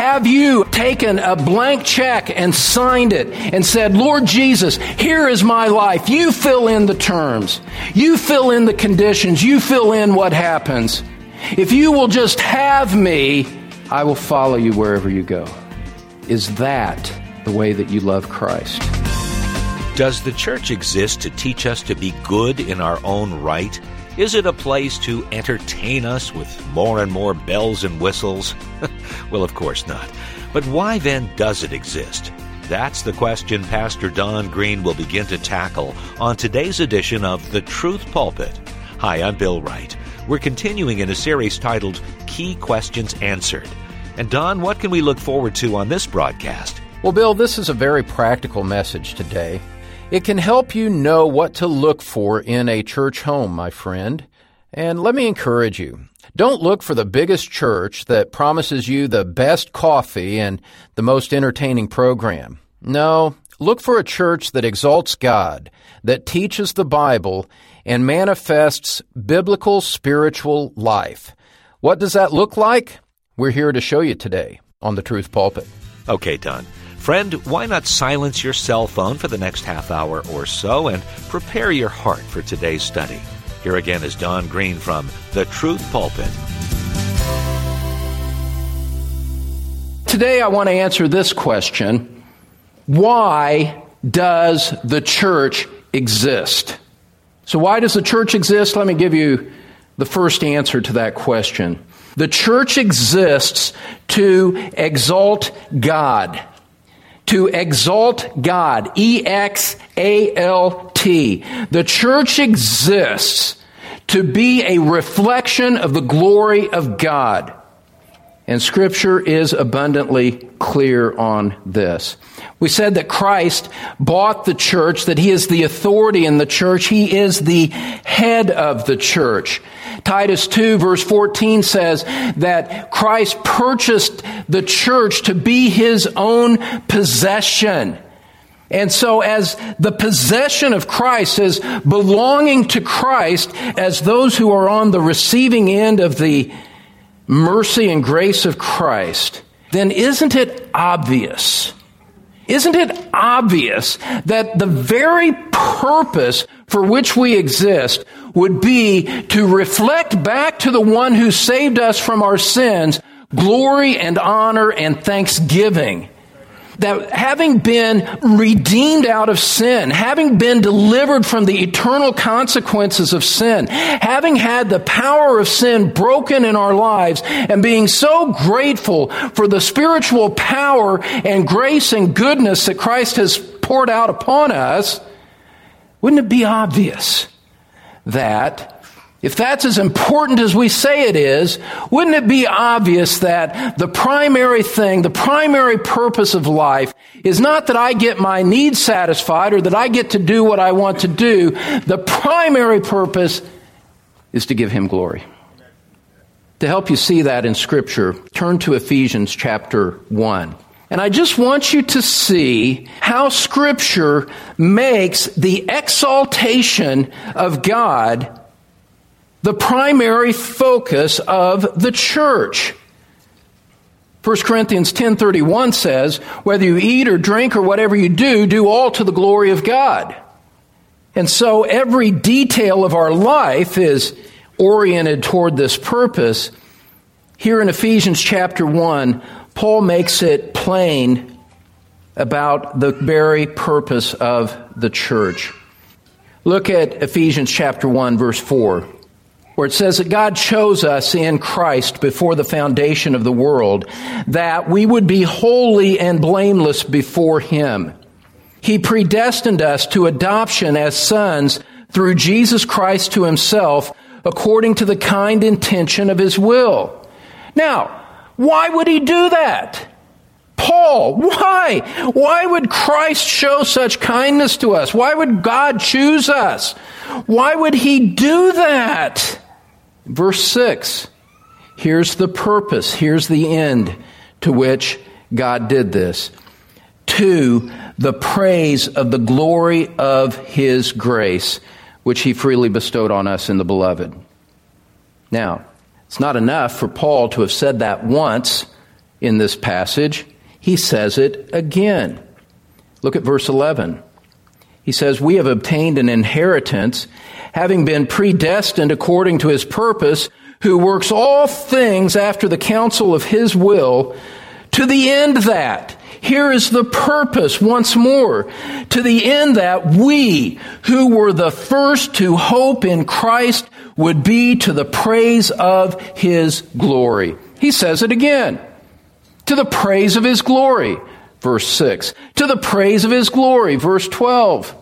have you taken a blank check and signed it and said, Lord Jesus, here is my life. You fill in the terms. You fill in the conditions. You fill in what happens. If you will just have me, I will follow you wherever you go. Is that the way that you love Christ? Does the church exist to teach us to be good in our own right? Is it a place to entertain us with more and more bells and whistles? Well, of course not. But why then does it exist? That's the question Pastor Don Green will begin to tackle on today's edition of The Truth Pulpit. Hi, I'm Bill Wright. We're continuing in a series titled Key Questions Answered. And Don, what can we look forward to on this broadcast? Well, Bill, this is a very practical message today. It can help you know what to look for in a church home, my friend. And let me encourage you. Don't look for the biggest church that promises you the best coffee and the most entertaining program. No, look for a church that exalts God, that teaches the Bible, and manifests biblical spiritual life. What does that look like? We're here to show you today on The Truth Pulpit. Okay, Don. Friend, why not silence your cell phone for the next half hour or so and prepare your heart for today's study. Here again is Don Green from The Truth Pulpit. Today I want to answer this question. Why does the church exist? So why does the church exist? Let me give you the first answer to that question. The church exists to exalt God. To exalt God. E-X-A-L-T. The church exists to be a reflection of the glory of God. And Scripture is abundantly clear on this. We said that Christ bought the church, that He is the authority in the church. He is the head of the church. Titus 2 verse 14 says that Christ purchased the church to be His own possession. And so as the possession of Christ, as belonging to Christ, as those who are on the receiving end of the mercy and grace of Christ, then isn't it obvious? Isn't it obvious that the very purpose for which we exist would be to reflect back to the one who saved us from our sins glory and honor and thanksgiving? That having been redeemed out of sin, having been delivered from the eternal consequences of sin, having had the power of sin broken in our lives, and being so grateful for the spiritual power and grace and goodness that Christ has poured out upon us, wouldn't it be obvious that if that's as important as we say it is, wouldn't it be obvious that the primary thing, the primary purpose of life is not that I get my needs satisfied or that I get to do what I want to do. The primary purpose is to give Him glory. To help you see that in Scripture, turn to Ephesians chapter 1. And I just want you to see how Scripture makes the exaltation of God the primary focus of the church. 1 Corinthians 10:31 says, whether you eat or drink or whatever you do, do all to the glory of God. And so every detail of our life is oriented toward this purpose. Here in Ephesians chapter 1, Paul makes it plain about the very purpose of the church. Look at Ephesians chapter 1, verse 4. Where it says that God chose us in Christ before the foundation of the world, that we would be holy and blameless before Him. He predestined us to adoption as sons through Jesus Christ to Himself, according to the kind intention of His will. Now, why would He do that? Paul, why? Why would Christ show such kindness to us? Why would God choose us? Why would He do that? Verse 6, here's the purpose, here's the end to which God did this. To the praise of the glory of His grace, which He freely bestowed on us in the Beloved. Now, it's not enough for Paul to have said that once in this passage, he says it again. Look at verse 11. He says, we have obtained an inheritance, having been predestined according to his purpose, who works all things after the counsel of his will, to the end that, here is the purpose once more, to the end that we, who were the first to hope in Christ, would be to the praise of his glory. He says it again. To the praise of his glory. Verse 6. To the praise of his glory. Verse 12.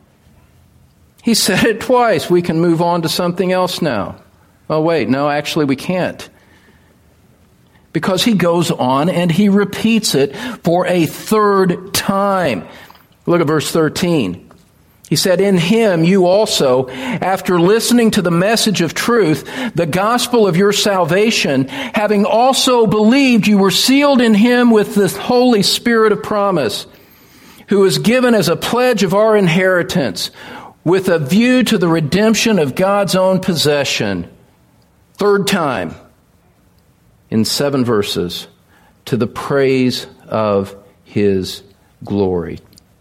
He said it twice. We can move on to something else now. Oh, wait. No, actually we can't. Because he goes on and he repeats it for a third time. Look at verse 13. He said, in him you also, after listening to the message of truth, the gospel of your salvation, having also believed, you were sealed in him with the Holy Spirit of promise, who is given as a pledge of our inheritance, with a view to the redemption of God's own possession. Third time, in 7 verses, to the praise of his glory.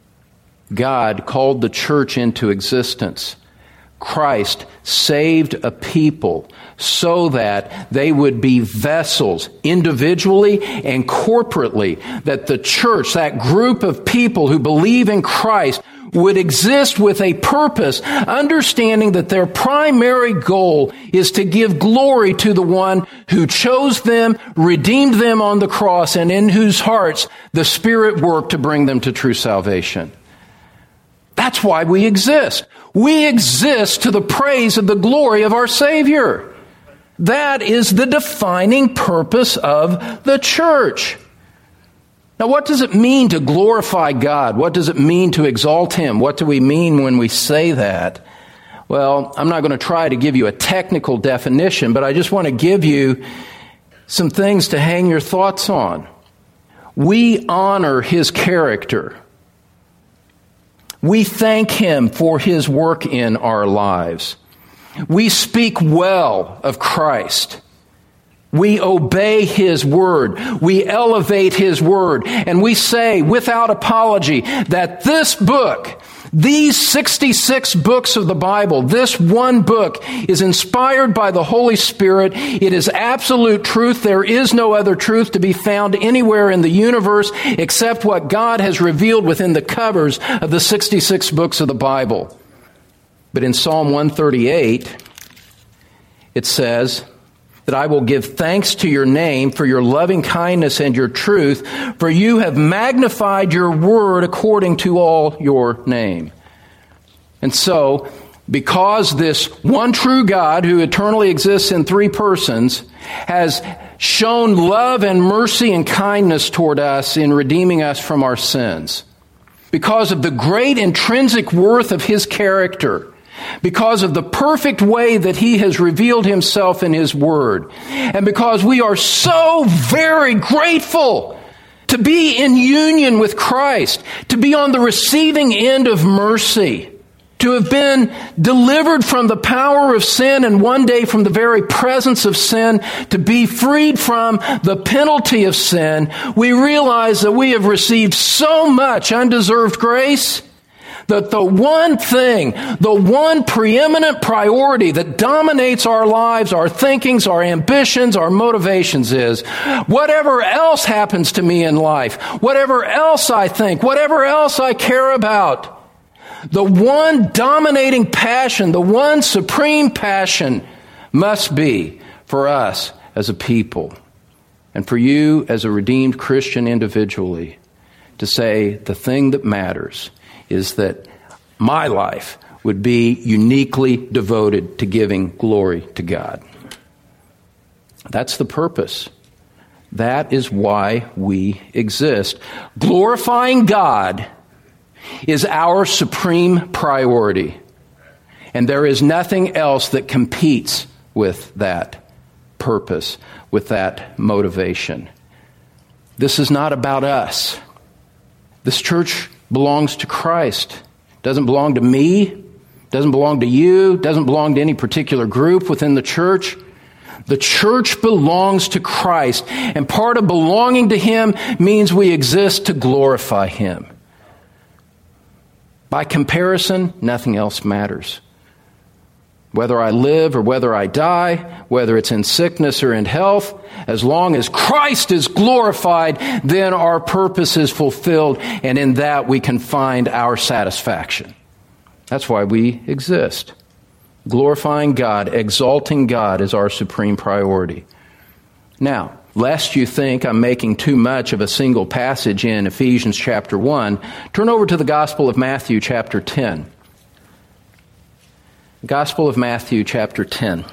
God called the church into existence. Christ saved a people so that they would be vessels individually and corporately, that the church, that group of people who believe in Christ, would exist with a purpose, understanding that their primary goal is to give glory to the one who chose them, redeemed them on the cross, and in whose hearts the Spirit worked to bring them to true salvation. That's why we exist. We exist to the praise of the glory of our Savior. That is the defining purpose of the church. Now, what does it mean to glorify God? What does it mean to exalt him? What do we mean when we say that? Well, I'm not going to try to give you a technical definition, but I just want to give you some things to hang your thoughts on. We honor his character. We thank him for his work in our lives. We speak well of Christ. We obey his word. We elevate his word. And we say without apology that this book, these 66 books of the Bible, this one book is inspired by the Holy Spirit. It is absolute truth. There is no other truth to be found anywhere in the universe except what God has revealed within the covers of the 66 books of the Bible. But in Psalm 138, it says that I will give thanks to your name for your loving kindness and your truth, for you have magnified your word according to all your name. And so, because this one true God who eternally exists in 3 persons has shown love and mercy and kindness toward us in redeeming us from our sins, because of the great intrinsic worth of his character, because of the perfect way that he has revealed himself in his word, and because we are so very grateful to be in union with Christ, to be on the receiving end of mercy, to have been delivered from the power of sin and one day from the very presence of sin, to be freed from the penalty of sin, we realize that we have received so much undeserved grace that the one thing, the one preeminent priority that dominates our lives, our thinkings, our ambitions, our motivations is, whatever else happens to me in life, whatever else I think, whatever else I care about, the one dominating passion, the one supreme passion must be for us as a people and for you as a redeemed Christian individually to say the thing that matters is that my life would be uniquely devoted to giving glory to God. That's the purpose. That is why we exist. Glorifying God is our supreme priority. And there is nothing else that competes with that purpose, with that motivation. This is not about us. This church belongs to Christ. Doesn't belong to me. Doesn't belong to you. Doesn't belong to any particular group within the church. The church belongs to Christ, and part of belonging to Him means we exist to glorify Him. By comparison, nothing else matters. Whether I live or whether I die, whether it's in sickness or in health, as long as Christ is glorified, then our purpose is fulfilled, and in that we can find our satisfaction. That's why we exist. Glorifying God, exalting God is our supreme priority. Now, lest you think I'm making too much of a single passage in Ephesians chapter 1, turn over to the Gospel of Matthew chapter 10. Gospel of Matthew chapter 10.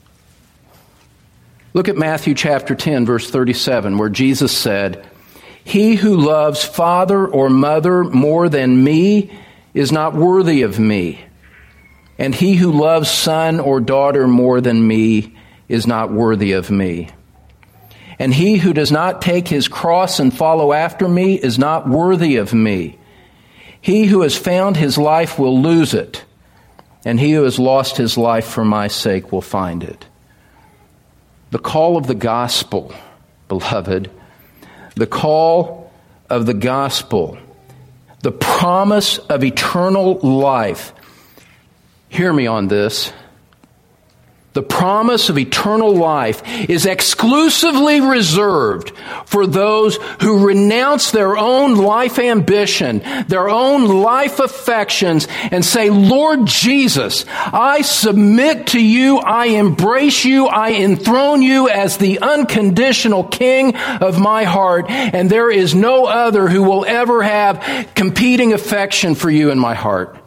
Look at Matthew chapter 10, verse 37, where Jesus said, "He who loves father or mother more than me is not worthy of me. And he who loves son or daughter more than me is not worthy of me. And he who does not take his cross and follow after me is not worthy of me. He who has found his life will lose it, and he who has lost his life for my sake will find it." The call of the gospel, beloved, the call of the gospel, the promise of eternal life. Hear me on this. The promise of eternal life is exclusively reserved for those who renounce their own life ambition, their own life affections, and say, "Lord Jesus, I submit to you, I embrace you, I enthrone you as the unconditional King of my heart, and there is no other who will ever have competing affection for you in my heart.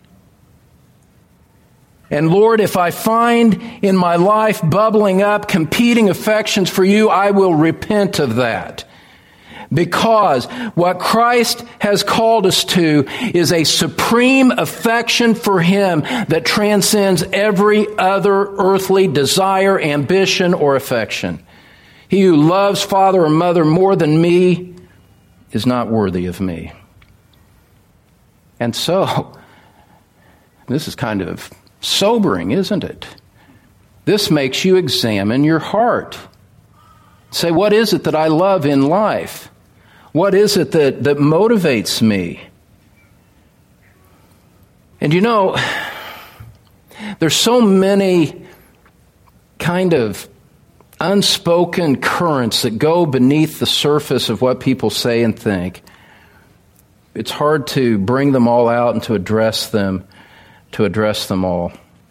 And Lord, if I find in my life bubbling up competing affections for you, I will repent of that. Because what Christ has called us to is a supreme affection for Him that transcends every other earthly desire, ambition, or affection. He who loves father or mother more than me is not worthy of me. And so, this is kind of sobering, isn't it? This makes you examine your heart. Say, what is it that I love in life? What is it that motivates me? And you know, there's so many kind of unspoken currents that go beneath the surface of what people say and think. It's hard to bring them all out and to address them all.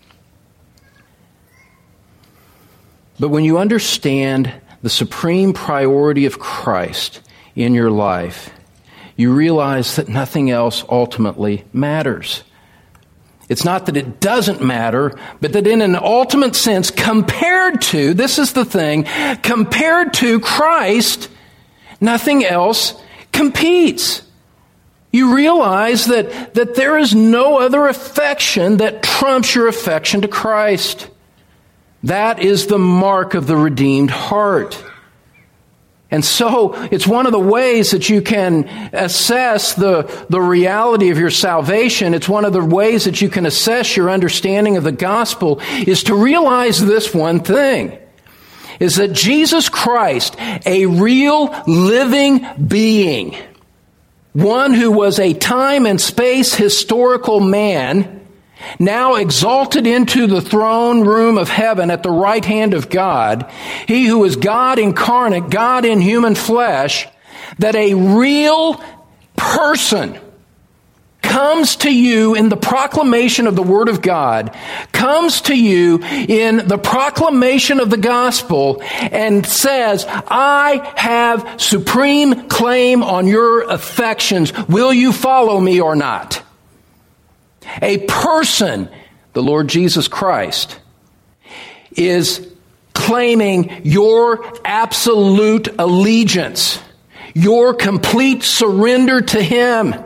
But when you understand the supreme priority of Christ in your life, you realize that nothing else ultimately matters. It's not that it doesn't matter, but that in an ultimate sense, compared to, this is the thing, compared to Christ, nothing else competes. You realize that there is no other affection that trumps your affection to Christ. That is the mark of the redeemed heart. And so, it's one of the ways that you can assess the reality of your salvation. It's one of the ways that you can assess your understanding of the gospel is to realize this one thing, is that Jesus Christ, a real living being, one who was a time and space historical man, now exalted into the throne room of heaven at the right hand of God, He who is God incarnate, God in human flesh, that a real person comes to you in the proclamation of the Word of God, comes to you in the proclamation of the gospel, and says, I have supreme claim on your affections. Will you follow me or not? A person, the Lord Jesus Christ, is claiming your absolute allegiance, your complete surrender to Him.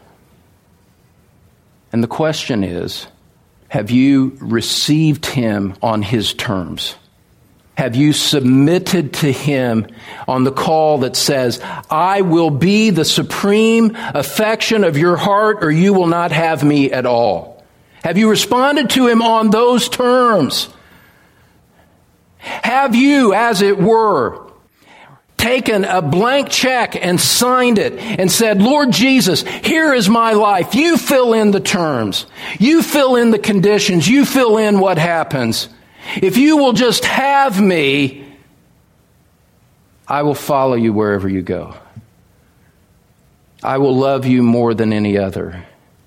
And the question is, have you received Him on His terms? Have you submitted to Him on the call that says, I will be the supreme affection of your heart, or you will not have me at all? Have you responded to Him on those terms? Have you, as it were, taken a blank check and signed it and said, Lord Jesus, here is my life. You fill in the terms. You fill in the conditions. You fill in what happens. If you will just have me, I will follow you wherever you go. I will love you more than any other.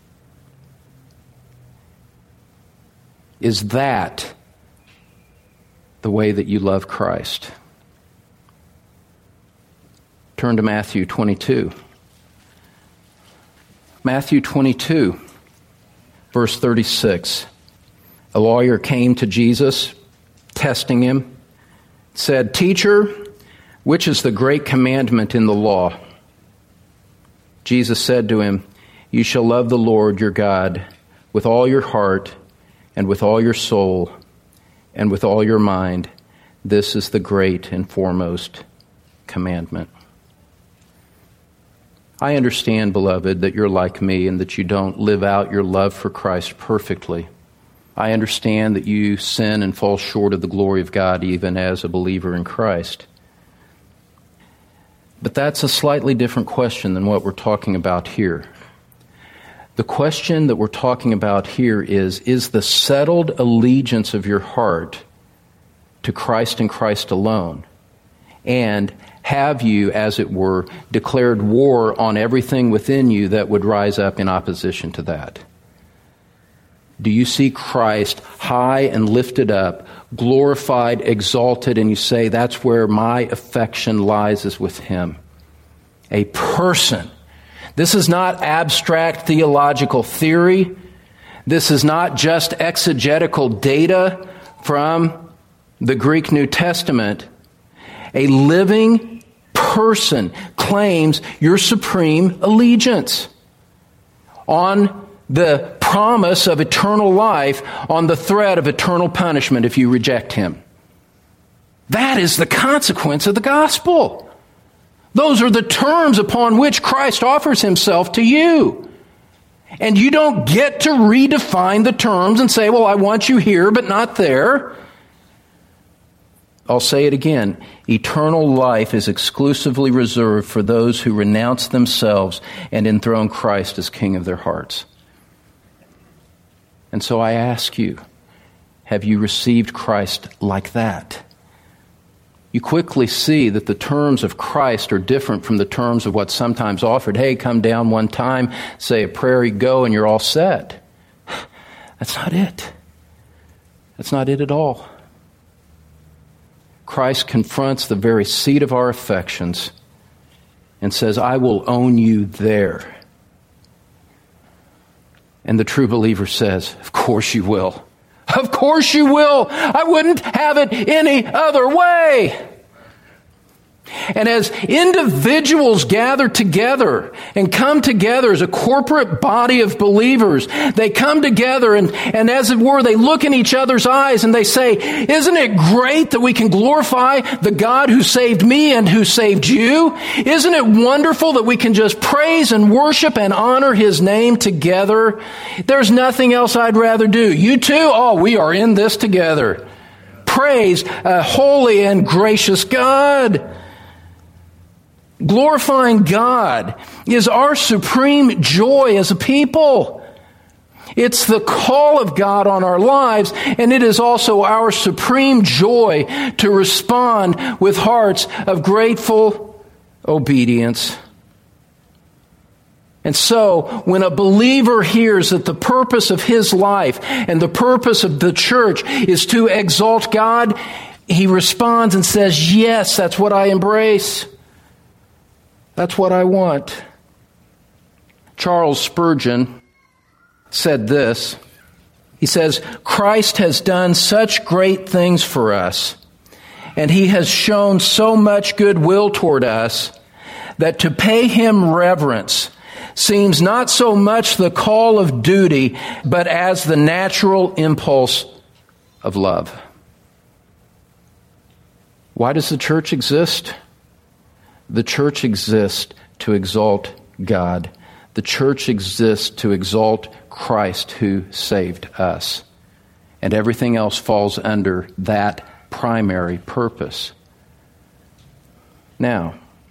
Is that the way that you love Christ? Turn to Matthew 22. Matthew 22, verse 36. A lawyer came to Jesus, testing him, said, Teacher, which is the great commandment in the law? Jesus said to him, You shall love the Lord your God with all your heart and with all your soul and with all your mind. This is the great and foremost commandment. I understand, beloved, that you're like me and that you don't live out your love for Christ perfectly. I understand that you sin and fall short of the glory of God even as a believer in Christ. But that's a slightly different question than what we're talking about here. The question that we're talking about here is the settled allegiance of your heart to Christ and Christ alone? And have you, as it were, declared war on everything within you that would rise up in opposition to that? Do you see Christ high and lifted up, glorified, exalted, and you say, that's where my affection lies, is with Him? A person. This is not abstract theological theory. This is not just exegetical data from the Greek New Testament. A living person claims your supreme allegiance on the promise of eternal life, on the threat of eternal punishment if you reject Him. That is the consequence of the gospel. Those are the terms upon which Christ offers Himself to you. And you don't get to redefine the terms and say, well, I want you here, but not there. I'll say it again. Eternal life is exclusively reserved for those who renounce themselves and enthrone Christ as King of their hearts. And so I ask you, have you received Christ like that? You quickly see that the terms of Christ are different from the terms of what's sometimes offered. Hey, come down one time, say a prayer, you go, and you're all set. That's not it. That's not it at all. Christ confronts the very seat of our affections and says, I will own you there. And the true believer says, of course you will. Of course you will. I wouldn't have it any other way. And as individuals gather together and come together as a corporate body of believers, they come together and as it were, they look in each other's eyes and they say, isn't it great that we can glorify the God who saved me and who saved you? Isn't it wonderful that we can just praise and worship and honor His name together? There's nothing else I'd rather do. You too? Oh, we are in this together. Praise a holy and gracious God. Glorifying God is our supreme joy as a people. It's the call of God on our lives, and it is also our supreme joy to respond with hearts of grateful obedience. And so, when a believer hears that the purpose of his life and the purpose of the church is to exalt God, he responds and says, yes, that's what I embrace. That's what I want. Charles Spurgeon said this. He says, Christ has done such great things for us, and He has shown so much goodwill toward us, that to pay Him reverence seems not so much the call of duty, but as the natural impulse of love. Why does the church exist? The church exists to exalt God. The church exists to exalt Christ who saved us. And everything else falls under that primary purpose. Now,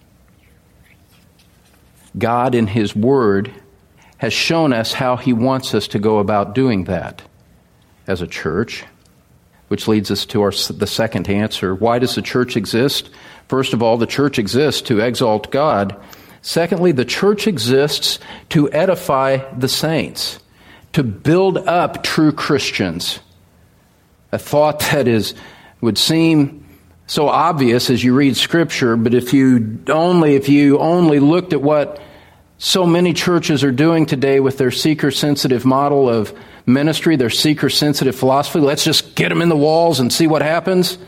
God in His Word has shown us how He wants us to go about doing that as a church, which leads us to the second answer. Why does the church exist? First of all, the church exists to exalt God. Secondly, the church exists to edify the saints, to build up true Christians. A thought that would seem so obvious as you read Scripture, but if you only looked at what so many churches are doing today with their seeker-sensitive model of ministry, their seeker-sensitive philosophy, let's just get them in the walls and see what happens,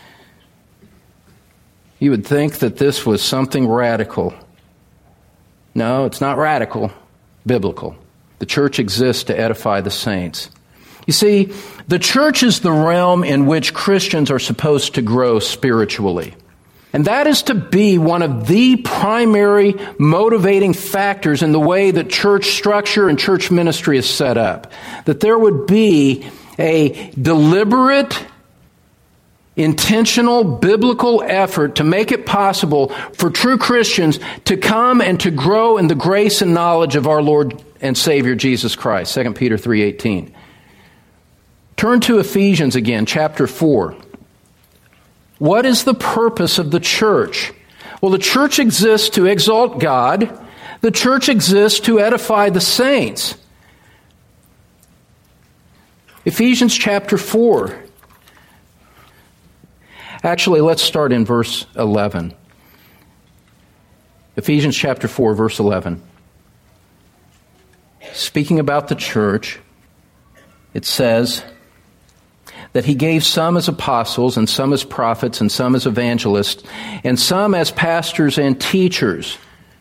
you would think that this was something radical. No, it's not radical, biblical. The church exists to edify the saints. You see, the church is the realm in which Christians are supposed to grow spiritually. And that is to be one of the primary motivating factors in the way that church structure and church ministry is set up. That there would be a deliberate, intentional, biblical effort to make it possible for true Christians to come and to grow in the grace and knowledge of our Lord and Savior Jesus Christ. 2 Peter 3:18. Turn to Ephesians again, chapter 4. What is the purpose of the church? Well, the church exists to exalt God. The church exists to edify the saints. Ephesians chapter 4. Actually, let's start in verse 11. Ephesians chapter 4, verse 11. Speaking about the church, it says that He gave some as apostles, and some as prophets, and some as evangelists, and some as pastors and teachers.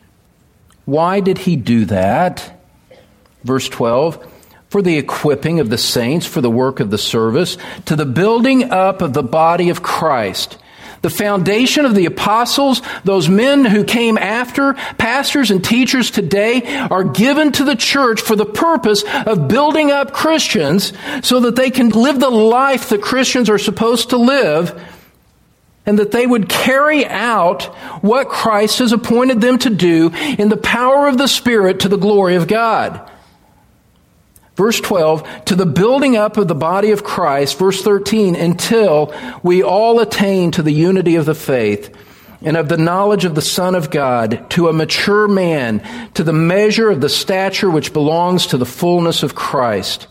Why did He do that? Verse 12. For the equipping of the saints, for the work of the service, to the building up of the body of Christ. The foundation of the apostles, those men who came after, pastors and teachers today, are given to the church for the purpose of building up Christians so that they can live the life that Christians are supposed to live, and that they would carry out what Christ has appointed them to do in the power of the Spirit to the glory of God. Verse 12, to the building up of the body of Christ. Verse 13, until we all attain to the unity of the faith and of the knowledge of the Son of God, to a mature man, to the measure of the stature which belongs to the fullness of Christ.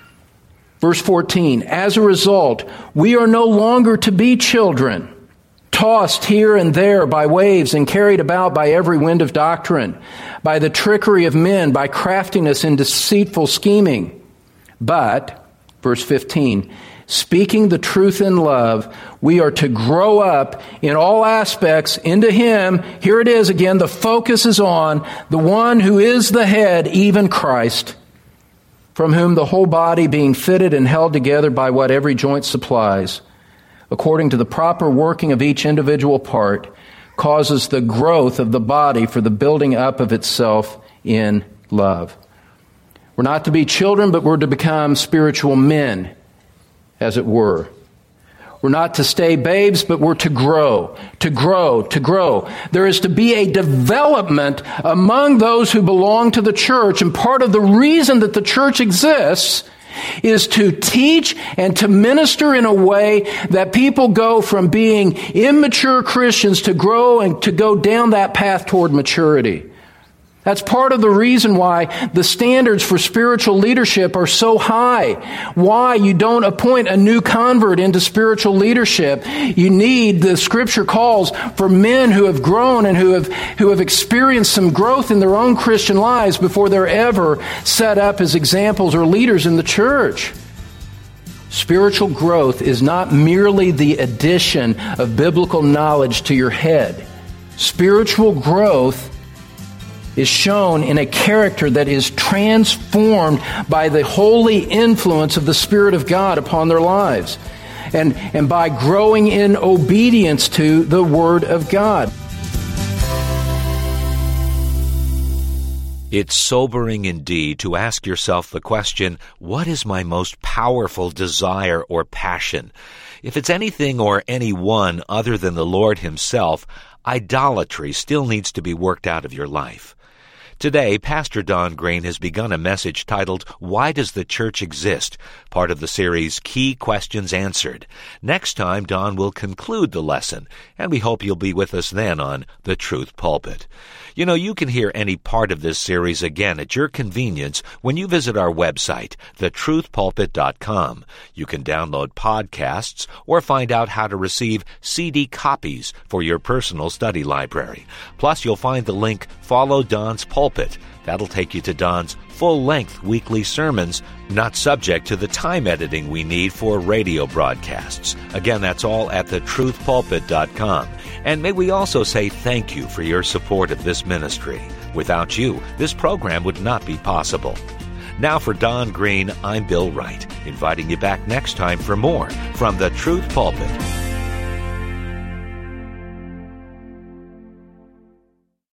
Verse 14, as a result, we are no longer to be children, tossed here and there by waves and carried about by every wind of doctrine, by the trickery of men, by craftiness and deceitful scheming. But, verse 15, speaking the truth in love, we are to grow up in all aspects into Him. Here it is again, the focus is on the one who is the head, even Christ, from whom the whole body being fitted and held together by what every joint supplies, according to the proper working of each individual part, causes the growth of the body for the building up of itself in love. We're not to be children, but we're to become spiritual men, as it were. We're not to stay babes, but we're to grow, to grow, to grow. There is to be a development among those who belong to the church, and part of the reason that the church exists is to teach and to minister in a way that people go from being immature Christians to grow and to go down that path toward maturity. That's part of the reason why the standards for spiritual leadership are so high. Why you don't appoint a new convert into spiritual leadership. You need, the Scripture calls for men who have grown and who have experienced some growth in their own Christian lives before they're ever set up as examples or leaders in the church. Spiritual growth is not merely the addition of biblical knowledge to your head. Spiritual growth is shown in a character that is transformed by the holy influence of the Spirit of God upon their lives, and by growing in obedience to the Word of God. It's sobering indeed to ask yourself the question, what is my most powerful desire or passion? If it's anything or anyone other than the Lord Himself, idolatry still needs to be worked out of your life. Today, Pastor Don Green has begun a message titled, Why Does the Church Exist?, part of the series Key Questions Answered. Next time, Don will conclude the lesson, and we hope you'll be with us then on The Truth Pulpit. You know, you can hear any part of this series again at your convenience when you visit our website, thetruthpulpit.com. You can download podcasts or find out how to receive CD copies for your personal study library. Plus, you'll find the link, Follow Don's Pulpit. That'll take you to Don's full-length weekly sermons, not subject to the time editing we need for radio broadcasts. Again, that's all at thetruthpulpit.com. And may we also say thank you for your support of this ministry. Without you, this program would not be possible. Now for Don Green, I'm Bill Wright, inviting you back next time for more from The Truth Pulpit.